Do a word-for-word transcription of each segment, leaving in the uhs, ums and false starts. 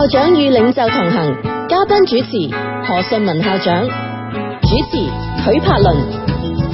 校長與領袖同行，嘉賓主持何順文校長，主持許柏倫。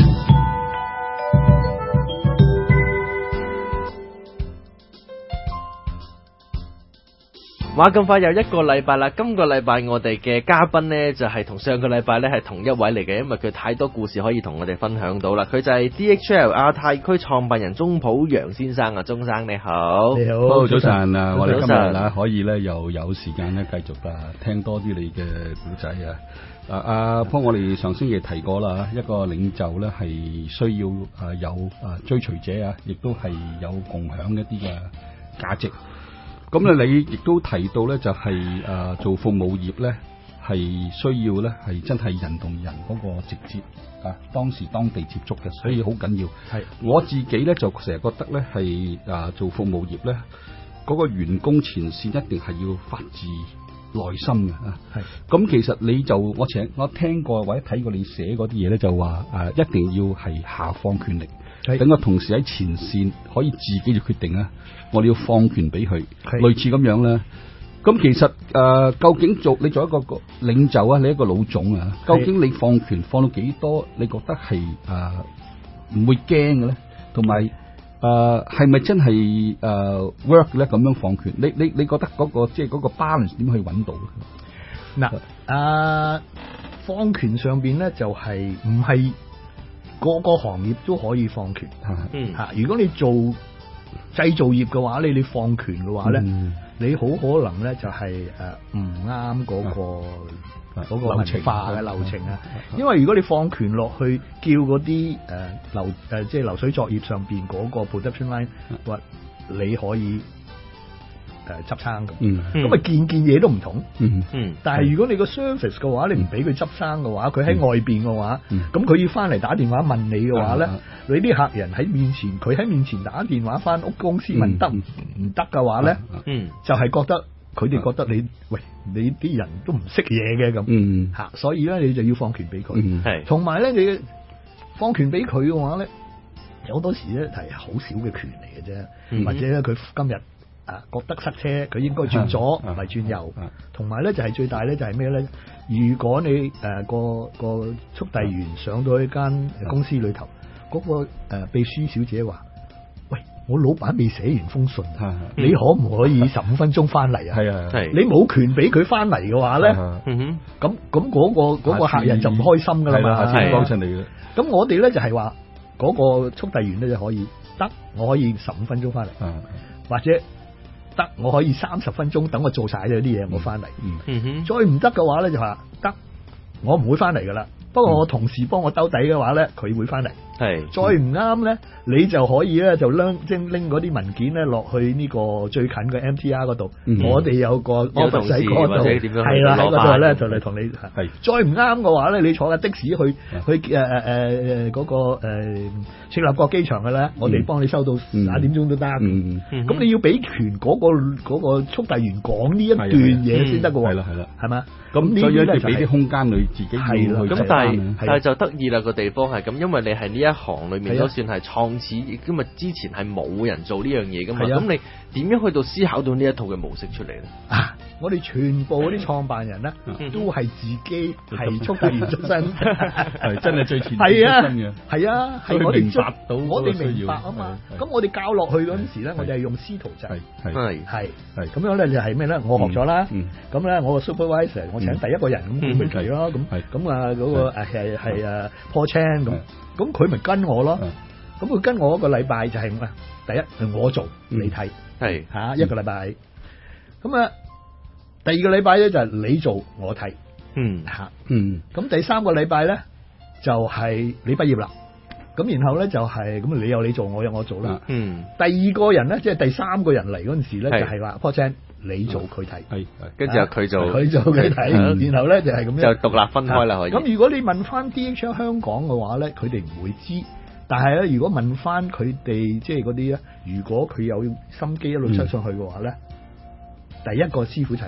哇！咁快又一個禮拜啦，今個禮拜我哋嘅嘉賓呢，就係同上個禮拜呢係同一位嚟嘅，因為佢太多故事可以同我哋分享到啦。佢就係 D H L 亞太區創辦人鍾普陽先生啊，鍾生你好。 你好，好早晨啊！我哋今日啊可以咧又有時間咧繼續啊聽多啲你嘅故仔啊。啊阿坡，我哋上星期提過啦，一個領袖咧係需要啊有啊追隨者啊，亦都係有共享一啲嘅價值。咁咧，你亦都提到咧，就係、是、誒、呃、做服務業咧，係需要咧係真係人同人嗰個直接啊，當時當地接觸嘅，所以好緊要。係我自己咧就成日覺得咧係啊做服務業咧，嗰、那個員工前線一定係要發自內心嘅啊。係咁，其實你就我請我聽過或者睇過你寫嗰啲嘢咧，就話誒、啊、一定要係下放權力。等個同事喺前線可以自己就決定啊！我哋要放權俾佢，類似咁樣啦。咁其實誒、呃，究竟做你做一個領袖啊，你一個老總啊，究竟你放權放到幾多？你覺得係誒唔會驚嘅咧？同埋誒係咪真係誒、呃、work 咧？咁樣放權，你你你覺得嗰、那個即係嗰個 balance 點去揾到？ 嗱，誒放權上邊咧就係唔係？個個行業都可以放權，嗯吓。如果你做製造業嘅話，你你放權嘅話咧、嗯，你好可能咧就係誒唔啱嗰個嗰、啊嗰個文化嘅流程啊。因為如果你放權落去，叫嗰啲誒流誒即係流水作業上邊嗰個 production line，話你可以。誒執生咁，咁啊件件嘢都唔同。嗯嗯，但係如果你個 service 嘅話，你唔俾佢執生嘅話，佢喺外邊嘅話，咁、嗯、佢要翻嚟打電話問你嘅話咧、嗯，你啲客人喺面前，佢喺面前打電話翻屋公司問得唔唔得嘅話咧，嗯，就係、是、覺得佢哋覺得你喂你啲人都唔識嘢嘅咁，嗯嚇，所以咧你就要放權俾佢，係、嗯，同埋咧你放權俾佢嘅話咧，有好多時咧係好少嘅權嚟嘅啫，嗯、或者咧佢今日。啊，覺得塞車，佢應該轉左，唔係轉右。同埋咧就係、是、最大咧就係咩咧？如果你誒、呃、個個速遞員上到一間公司裏頭，嗰、那個誒、呃、秘書小姐話：喂，我老闆未寫完封信，你可唔可以十五分鐘翻嚟啊？係啊，係。你冇權俾佢翻嚟嘅話咧，嗯咁咁嗰個嗰、那個客人就唔開心噶啦嘛。係啊，幫襯你嘅。咁我哋咧就係話嗰個速遞員咧就可以得，我可以十五分鐘翻嚟，或者。得，我可以三十分鐘等我做晒咗啲嘢，我翻嚟。嗯哼，再唔得嘅話咧就話得，我唔會翻嚟噶啦。不過我同事幫我兜底嘅話咧，佢會翻嚟。係，再唔啱咧，你就可以咧就拎即拎嗰啲文件咧落去呢個最近嘅 M T R 嗰度。我哋有個 office 喺嗰度，係啦喺嗰度咧就嚟同你係。再唔啱嘅話咧，你坐架的士去去誒誒誒嗰個誒赤鱲角機場嘅咧，我哋幫你收到十一點鐘都得。咁你要俾權嗰個嗰個速遞員講呢一段嘢先得嘅喎。係啦係啦，係嘛？咁所以咧就俾啲空間你自己去。 咁但係但係就得意啦，個地方係咁，因為你係呢一行裏面都算係創始，咁啊之前係冇人做呢樣嘢噶嘛，咁你點樣去到思考到呢一套嘅模式出嚟咧？ 啊，我哋全部嗰啲創辦人咧，都係自己係速遞員出身， 係真係最前係啊， 嘅， 係啊，係我哋明白到， 我哋明白啊嘛。咁我哋教落去嗰陣時咧，我哋係用師徒制， 係係係係咁樣咧，就係咩咧？我學咗啦，咁咧我個 supervisor，我請第一個人咁佢咪嚟咯，咁咁啊嗰個誒係係誒 Paul Chan 咁。咁佢咪跟我咯，咁佢跟我一個禮拜就係咩？第一係我做，嗯、你睇係吓一個禮拜，咁啊第二個禮拜咧就係你做我睇，嗯吓，嗯，咁第三個禮拜咧就係、是、你畢業啦，咁然後咧就係、是、咁你有你做，我有我做啦，嗯，第二個人咧即係第三個人嚟嗰陣時咧就係話 Paul Chan你做佢睇，係， 跟住佢做佢做佢睇，然後咧就係咁樣就獨立分開啦，可以。 咁如果你問翻 D H L 香港嘅話咧，佢哋唔會知，但係咧如果問翻佢哋即係嗰啲咧，如果佢有心機一路出上去嘅話咧、嗯，第一個師傅就係我，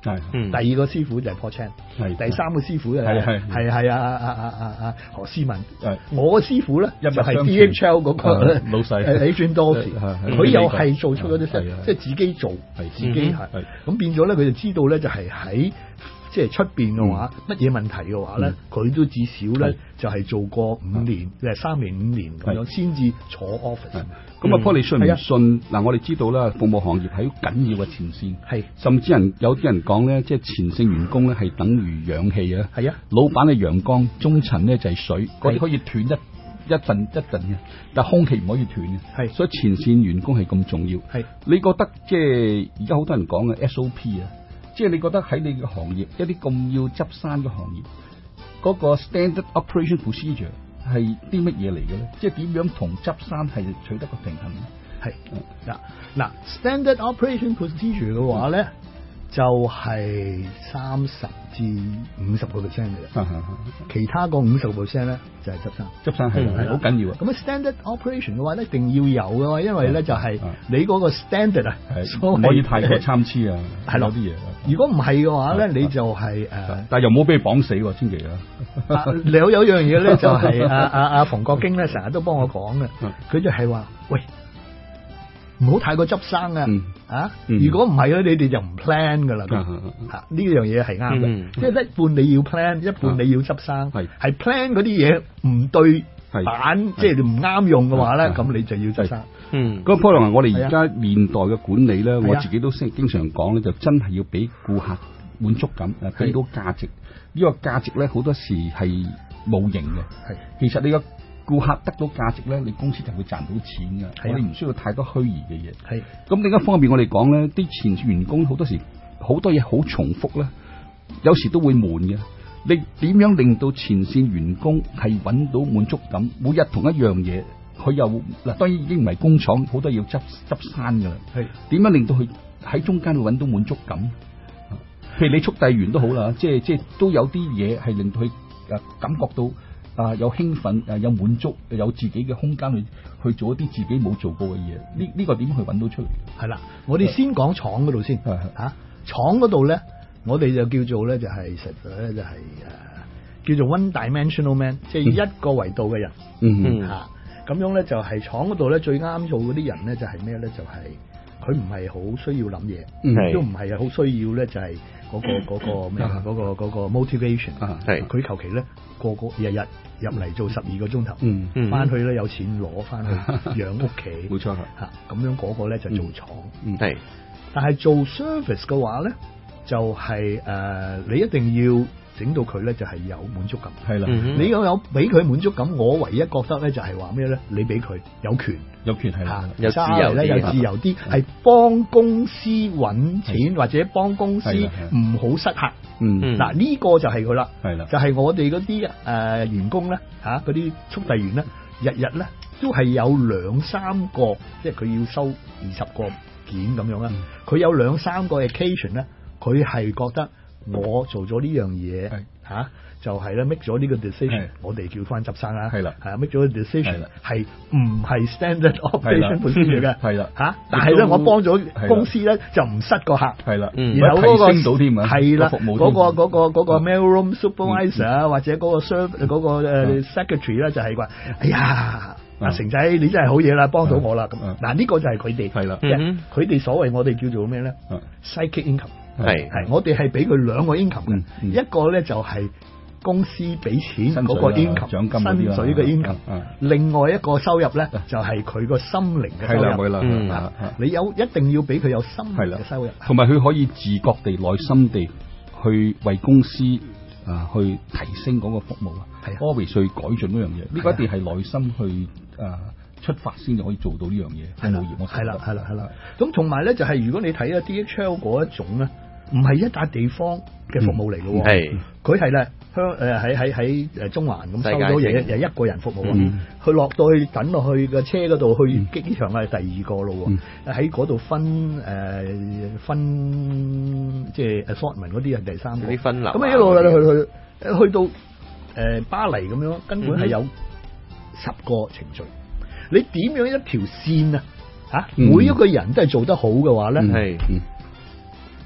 第二個師傅就係 Paul Chan， 第三個師傅就係係係啊啊啊啊啊何思文，我個師傅咧就係 D H L 嗰個老細 Adrian Dorsey， 佢又係做出嗰啲聲，即係自己做，自己係咁變咗咧，佢就知道咧就係喺。即係出邊嘅話，乜嘢、嗯、問題嘅話咧，佢、嗯、都至少咧就係做過五年，誒是三年五年咁樣，先至坐 office。 咁啊 Paul 你信唔信？嗱，我哋知道啦，服務行業係好緊要嘅前線，係是甚至人有啲人講咧，即係前線員工咧係等於氧氣啊。係啊，老闆係陽光，中層咧就係水，嗰啲是可以斷一一陣一陣嘅，但係空氣唔可以斷嘅。係是，所以前線員工係咁重要。係是，你覺得即係而家好多人講嘅 S O P 啊？即係你覺得喺你嘅行業，一啲咁要執生嘅行業，嗰、那個 standard operation procedure 係啲乜嘢嚟嘅咧？即係點樣同執生係取得個平衡咧？係嗱嗱 standard operation procedure 嘅話咧，嗯、就係三十至五十個 percent 嘅啦。其他個五十個 percent 咧就係執生， 執生係係好緊要啊。 咁啊 standard operation 嘅話咧，一定要有嘅，因為咧就係你嗰個 standard 啊， 唔可以太過參差啊，係咯啲嘢。 如果唔係嘅話咧，你就係誒， 但係又冇俾你綁死喎，千祈啊！ 你有有樣嘢咧，就係阿阿阿馮國經咧，成日都幫我講嘅，佢就係話，喂，唔好太過執生啊！啊，如果唔係咧，你哋就唔 plan 噶啦。嚇，呢樣嘢係啱嘅，即係一半你要 plan，一半你要執生，係係 plan 嗰啲嘢唔對版，即係唔啱用嘅話咧，咁你就要執生。 嗯，咁 Paul 我哋而家現代嘅管理咧，啊、我自己都經經常講咧，就真係要俾顧客滿足感，誒，俾到價值。呢、這個價值咧，好多時係無形嘅。係是，其實你個顧客得到價值咧，你公司就會賺到錢嘅。係、啊，我哋唔需要太多虛擬嘅嘢。係是，咁另一方面我哋講咧，啲前線員工好多時好多嘢好重複啦，有時都會悶嘅。你點樣令到前線員工係揾到滿足感？每日同一樣嘢。佢又嗱，當然已經唔係工廠，好多要執執生噶啦。係點樣令到佢喺中間會揾到滿足感？譬如你速遞員都好啦，即係即係都有啲嘢係令到佢誒感覺到啊、呃、有興奮誒有滿足，有自己嘅空間去去做一啲自己冇做過嘅嘢。呢呢、呢個點去揾到出嚟？係啦，我哋先講廠嗰度先嚇。廠嗰度咧，我哋就叫做咧就係實在咧就係誒叫做 one dimensional man，即係一個維度嘅人。嗯嗯嚇。咁樣咧就係廠嗰度咧最啱做嗰啲人咧就係咩咧？就係佢唔係好需要諗嘢，嗯、都唔係好需要咧就係嗰、嗰個嗰、嗰個咩嗰、嗰個嗰、嗰個 motivation。係佢求其咧個個日日入嚟做十二個鐘頭，翻、嗯、去咧有錢攞翻去養屋企。冇錯嚇，咁樣嗰個咧就做廠。係、嗯，但係做 service 嘅話咧就係、是、誒、呃、你一定要。整到佢咧就係有滿足感，係啦。你有有俾佢滿足感，我唯一覺得咧就係話咩咧？你俾佢有權，有權係啦，有自由咧，有自由啲，係幫公司揾錢或者幫公司唔好失客。嗯，嗱呢個就係佢啦，係啦，就係我哋嗰啲誒員工咧嚇，嗰啲速遞員咧，日日咧都係有兩三個，即係佢要收二十個件咁樣啦。佢有兩三個 occasion 咧，佢係覺得。我做咗呢樣嘢嚇，就係咧 make 咗呢個 decision，我哋叫翻執生啦，係啦，係 make 咗個 decision，係唔係 standard operation procedure 嘅，係啦嚇，但係咧我幫咗公司咧就唔失個客，係啦，然後嗰個升到添啊，係啦，嗰個嗰個嗰個 mailroom supervisor 啊，或者嗰個 serve 嗰個誒 secretary 咧就係話，哎呀，阿成仔你真係好嘢啦，幫到我啦咁，嗱呢個就係佢哋，係啦，佢哋所謂我哋叫做咩咧 psychic income。係係，我哋係俾佢兩個 income 嘅，嗯、一個咧就係公司俾錢嗰個 income，獎金薪水嘅 income，另外一個收入咧就係佢個心靈嘅收入。係啦，係啦，你有一定要俾佢有心靈嘅收入， 同埋佢可以自覺地、內心地去為公司啊去提升嗰個服務啊，always去改進嗰樣嘢。呢個一定係內心去啊。出發先就可以做到呢樣嘢，係冇業我係啦，係啦，係啦。咁同埋咧就係如果你睇下 D H L 嗰一種咧，唔係一笪地方嘅服務嚟嘅喎，係佢係咧香誒喺喺喺誒中環咁收到嘢，又一個人服務啊，佢落到去等落去嘅車嗰度去機場係第二個咯喎，喺嗰度分誒分即係 assortment 嗰啲係第三個，啲分流咁一路去去去到誒巴黎咁樣，根本係有十個程序。你點樣一條線啊？嚇，每一個人都係做得好嘅話咧，係、嗯、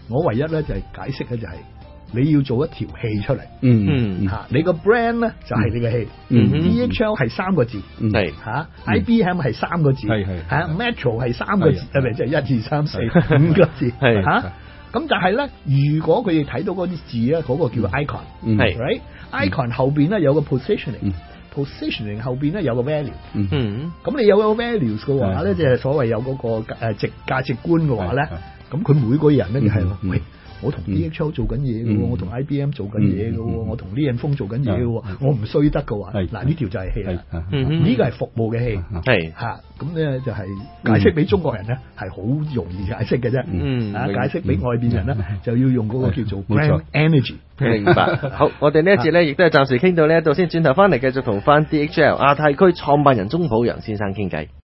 我唯一咧就係解釋咧就係你要做一條戲出嚟， 嗯嚇你個 brand 咧就係你嘅戲，D H L 係三個字， 係嚇 I B M 係三個字， 係係嚇 Metro 係三個字，係咪即係一二三四五個字， 係嚇。咁但係咧，如果佢哋睇到嗰啲字咧，嗰、嗰個叫 icon， 係、 嗯、，right？icon 後邊咧有個 positioning，positioning、嗯、後邊咧有個 value， 嗯， 咁你有個 values 嘅話咧，即係所謂有嗰個誒值價值觀嘅話咧，咁佢每個人咧就係、是，喂，我同 D H L 做緊嘢嘅喎，我同 I B M 做緊嘢嘅喎，我同呢人豐做緊嘢嘅喎，我唔衰得嘅話，嗱呢條就係戲啦，呢個係服務嘅戲，係嚇，咁咧就係解釋俾中國人咧係好容易解釋嘅啫，嗯，啊解釋俾外邊人咧就要用嗰個叫做 brand energy。 明白。好，我哋呢一節咧亦都係暫時傾到呢一度先，轉頭翻嚟繼續同翻 D H L 亞太區創辦人鐘普陽先生傾偈。